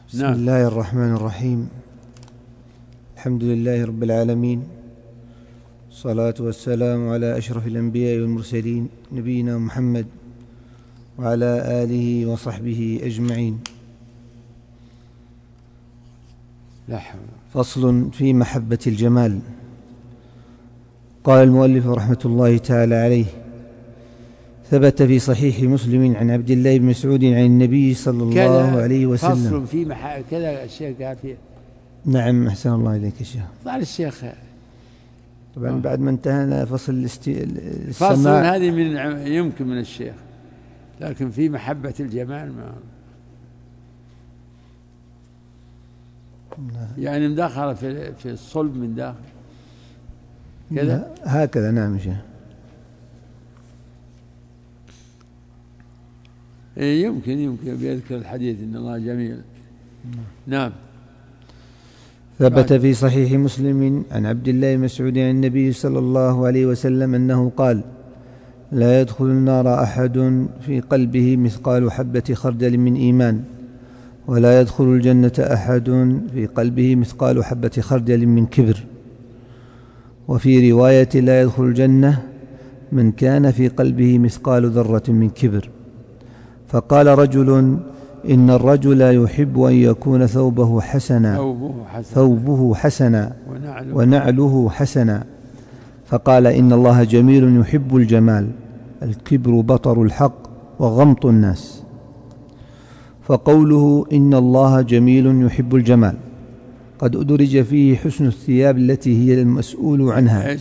بسم الله الرحمن الرحيم. الحمد لله رب العالمين، الصلاة والسلام على أشرف الأنبياء والمرسلين نبينا محمد وعلى آله وصحبه أجمعين. فصل في محبة الجمال. قال المؤلف رحمة الله تعالى عليه: ثبت في صحيح مسلم عن عبد الله بن مسعود عن النبي صلى الله عليه وسلم. فصل في كذا الشيخ قال فيه. نعم، أحسن الله إليك يا شيخ. قال الشيخ طبعا بعد ما انتهينا فصل فصل هذه يمكن من الشيخ، لكن في محبة الجمال ما يعني مداخلة في الصلب من داخل كذا هكذا. نعم يا شيخ. يمكن بيذكر الحديث إن الله جميل. نعم. ثبت في صحيح مسلم عن عبد الله بن مسعود عن النبي صلى الله عليه وسلم أنه قال: لا يدخل النار أحد في قلبه مثقال حبة خردل من إيمان، ولا يدخل الجنة أحد في قلبه مثقال حبة خردل من كبر. وفي رواية: لا يدخل الجنة من كان في قلبه مثقال ذرة من كبر. فقال رجل: إن الرجل يحب أن يكون ثوبه حسنا ونعله حسنا. فقال: إن الله جميل يحب الجمال، الكبر بطر الحق وغمط الناس. فقوله إن الله جميل يحب الجمال قد أدرج فيه حسن الثياب التي هي المسؤول عنها.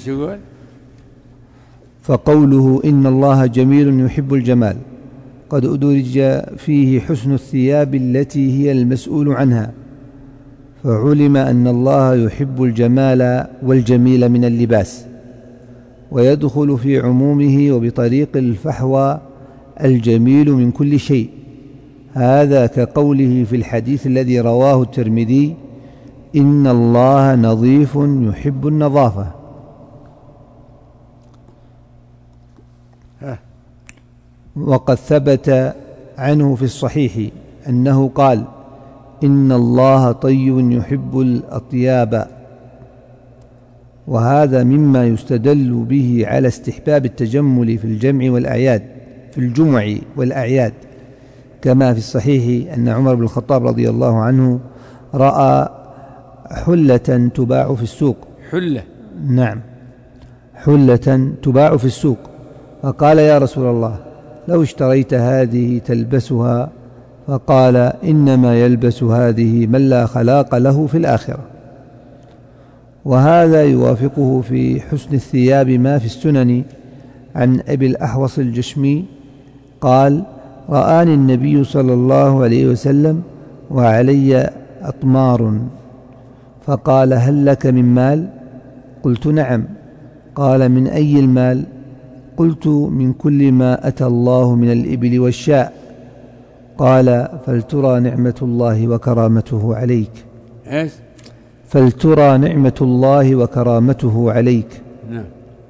فقوله إن الله جميل يحب الجمال قد أدرج فيه حسن الثياب التي هي المسؤول عنها، فعلم أن الله يحب الجمال والجميل من اللباس، ويدخل في عمومه وبطريق الفحوى الجميل من كل شيء. هذا كقوله في الحديث الذي رواه الترمذي: إن الله نظيف يحب النظافة. وقد ثبت عنه في الصحيح أنه قال: إن الله طيب يحب الأطياب. وهذا مما يستدل به على استحباب التجمل في الجمع والأعياد، كما في الصحيح أن عمر بن الخطاب رضي الله عنه رأى حلة تباع في السوق. نعم، حلة تباع في السوق، فقال: يا رسول الله، لو اشتريت هذه تلبسها. فقال: إنما يلبس هذه من لا خلاق له في الآخرة. وهذا يوافقه في حسن الثياب ما في السنن عن أبي الأحوص الجشمي قال: رآني النبي صلى الله عليه وسلم وعلي أطمار، فقال: هل لك من مال؟ قلت: نعم. قال: من أي المال؟ قلت: من كل ما أتى الله من الإبل والشاء. قال: فلترى نعمة الله وكرامته عليك. فلترى نعمة الله وكرامته عليك. نعم.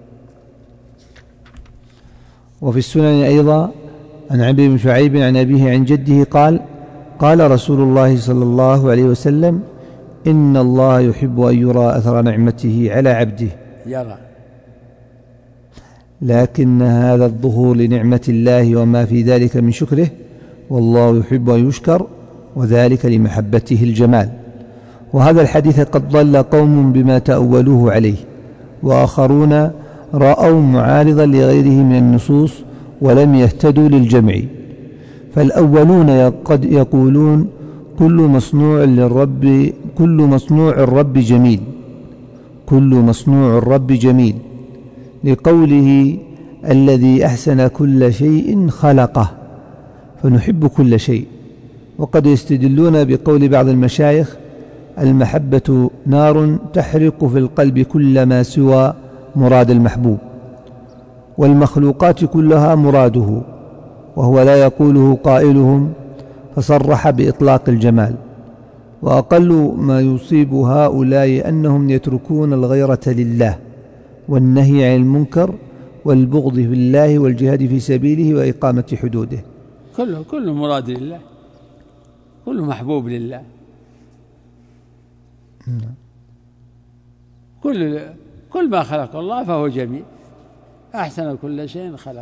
وفي السنن أيضا عن عمرو بن شعيب عن أبيه عن جده قال: قال رسول الله صلى الله عليه وسلم: إن الله يحب أن يرى أثر نعمته على عبده. لكن هذا الظهور لنعمة الله وما في ذلك من شكره، والله يحب أن يشكر، وذلك لمحبته الجمال. وهذا الحديث قد ضل قوم بما تأولوه عليه، وآخرون رأوا معارضا لغيره من النصوص ولم يهتدوا للجمع. فالأولون قد يقولون: كل مصنوع الرب جميل، لقوله: الذي أحسن كل شيء خلقه، فنحب كل شيء. وقد يستدلون بقول بعض المشايخ: المحبة نار تحرق في القلب كل ما سوى مراد المحبوب، والمخلوقات كلها مراده، وهو لا يقوله قائلهم، فصرح بإطلاق الجمال. وأقل ما يصيب هؤلاء أنهم يتركون الغيرة لله والنهي عن المنكر والبغض في الله والجهاد في سبيله وإقامة حدوده. كله مراد لله، كله محبوب لله. كل ما خلق الله فهو جميل، أحسن كل شيء خلقه.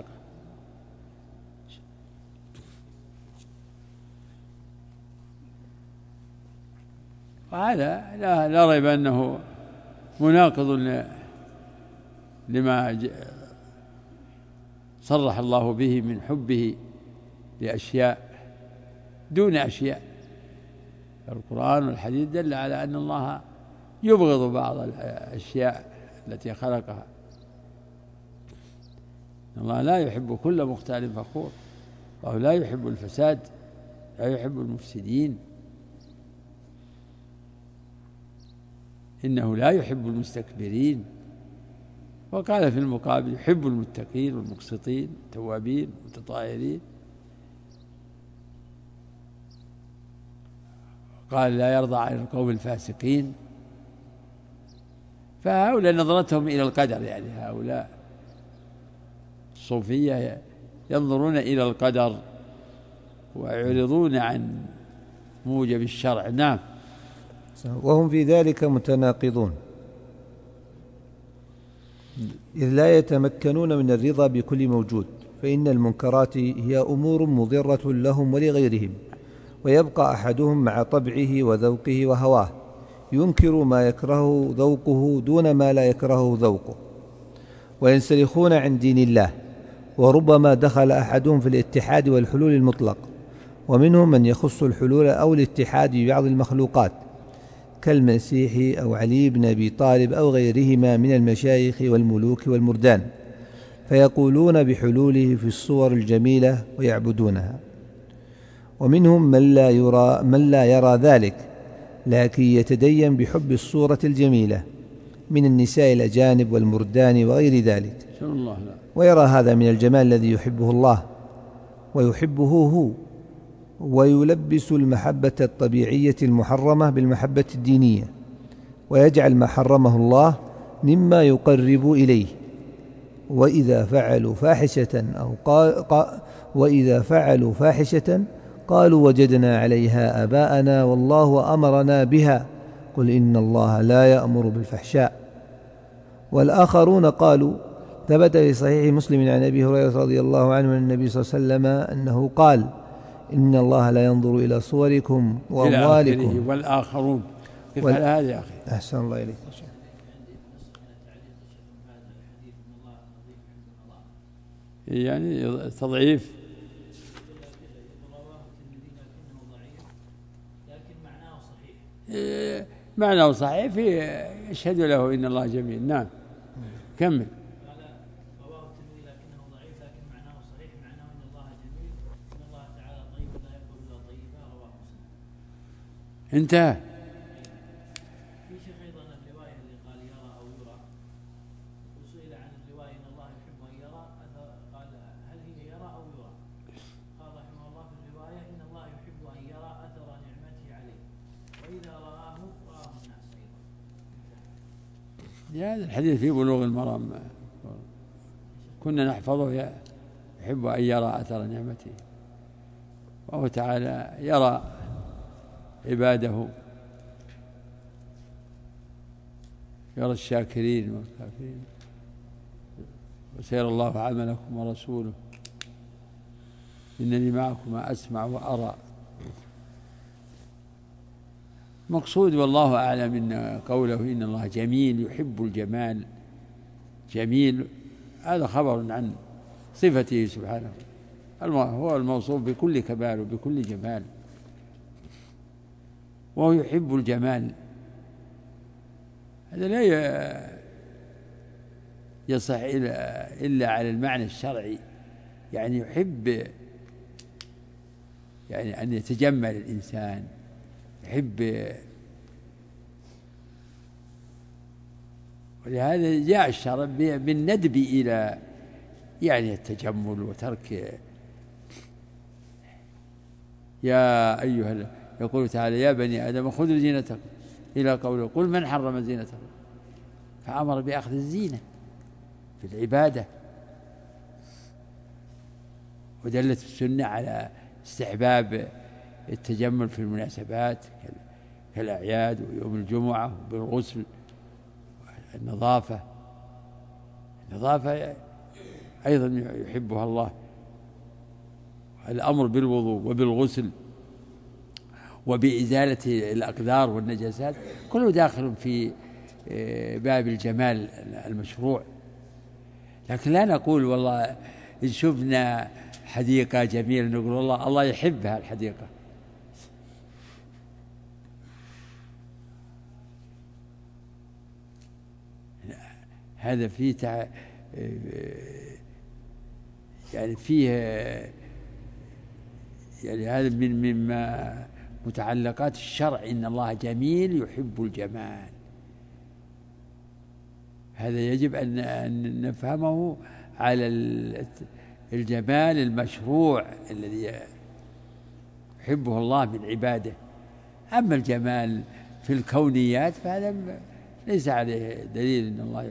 وهذا لا ريب أنه مناقض لما صرح الله به من حبه لأشياء دون أشياء. القرآن والحديث دل على أن الله يبغض بعض الأشياء التي خلقها. الله لا يحب كل مختال فخور، الله لا يحب الفساد، لا يحب المفسدين، إنه لا يحب المستكبرين. وقال في المقابل يحب المتقين والمقسطين التوابين المتطهرين. قال لا يرضى عن القوم الفاسقين. فهؤلاء نظرتهم إلى القدر، يعني هؤلاء الصوفية ينظرون إلى القدر ويعرضون عن موجب الشرع. نعم. وهم في ذلك متناقضون، إذ لا يتمكنون من الرضا بكل موجود، فإن المنكرات هي أمور مضرة لهم ولغيرهم، ويبقى أحدهم مع طبعه وذوقه وهواه ينكر ما يكرهه ذوقه دون ما لا يكرهه ذوقه، وينسلخون عن دين الله. وربما دخل أحدهم في الاتحاد والحلول المطلق، ومنهم من يخص الحلول أو الاتحاد ببعض المخلوقات كالمسيح أو علي بن أبي طالب أو غيرهما من المشايخ والملوك والمردان، فيقولون بحلوله في الصور الجميلة ويعبدونها. ومنهم من لا يرى ذلك، لكن يتدين بحب الصورة الجميلة من النساء الأجانب والمردان وغير ذلك، ويرى هذا من الجمال الذي يحبه الله ويحبه هو، ويلبس المحبة الطبيعية المحرمة بالمحبة الدينية، ويجعل ما حرمه الله مما يقرب إليه. وإذا فعلوا فاحشة قالوا وجدنا عليها آباءنا والله أمرنا بها، قل إن الله لا يأمر بالفحشاء. والآخرون قالوا ثبت في صحيح مسلم عن أبي هريرة رضي الله عنه عن النبي صلى الله عليه وسلم أنه قال إن الله لا ينظر إلى صوركم وأموالكم. والآخرون كيف على هذا يا أخي؟ أحسن الله إليك. يعني تضعيف معناه صحيح في يشهد له إن الله جميل. نعم كمل. انتهى. في شيخ ايضا الروايه اللي قال يرى او يرى، وسئل عن الروايه ان الله يحب ان يرى، قال هل هي يرى او يرى؟ قال رحمه الله في الروايه ان الله يحب ان يرى اثر نعمته عليه، واذا راه راه الناس ايضا. هذا الحديث في بلوغ المرام كنا نحفظه، يحب ان يرى اثر نعمته، وهو تعالى يرى عباده، يرى الشاكرين والكافرين، وسيرى الله عملكم ورسوله إنني معكم أسمع وأرى. مقصود والله أعلم إن قوله إن الله جميل يحب الجمال، جميل هذا خبر عن صفته سبحانه، هو الموصوف بكل كمال وبكل جمال، وهو يحب الجمال. هذا لا يصح إلا على المعنى الشرعي، يعني يحب يعني أن يتجمل الإنسان، يحب. ولهذا جاء الشرع بالندب إلى يعني التجمل وترك. يا أيها، يقول تعالى يا بني آدم خذوا زينتكم إلى قوله قل من حرم زينتكم، فأمر بأخذ الزينة في العبادة. ودلت السنة على استحباب التجمل في المناسبات كالأعياد ويوم الجمعة بالغسل. النظافة أيضا يحبها الله. الأمر بالوضوء وبالغسل وبإزالة الأقدار والنجاسات كله داخل في باب الجمال المشروع. لكن لا نقول والله إن شفنا حديقة جميلة نقول والله الله يحبها الحديقة. هذا فيه يعني فيه يعني هذا مما متعلقات الشرع، إن الله جميل يحب الجمال. هذا يجب أن نفهمه على الجمال المشروع الذي يحبه الله من عباده. أما الجمال في الكونيات فهذا ليس عليه دليل أن الله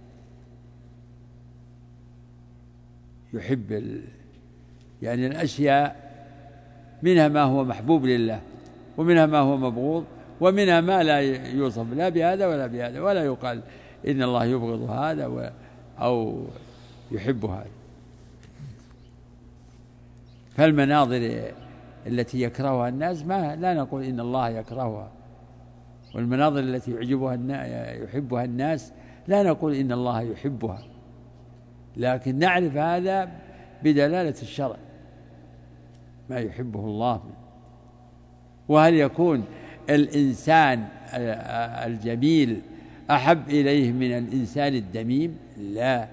يحب يعني الأشياء منها ما هو محبوب لله ومنها ما هو مبغوض ومنها ما لا يوصف لا بهذا ولا بهذا، ولا يقال إن الله يبغض هذا أو يحب هذا. فالمناظر التي يكرهها الناس لا نقول إن الله يكرهها، والمناظر التي يحبها الناس لا نقول إن الله يحبها، لكن نعرف هذا بدلالة الشرع ما يحبه الله. وهل يكون الإنسان الجميل أحب إليه من الإنسان الدميم؟ لا،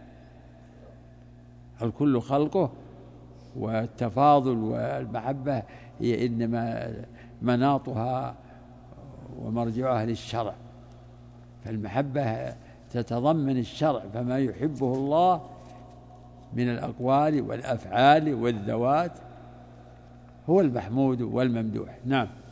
الكل خلقه، والتفاضل والمحبة هي إنما مناطها ومرجعها للشرع. فالمحبة تتضمن الشرع، فما يحبه الله من الأقوال والأفعال والذوات هو المحمود والممدوح. نعم.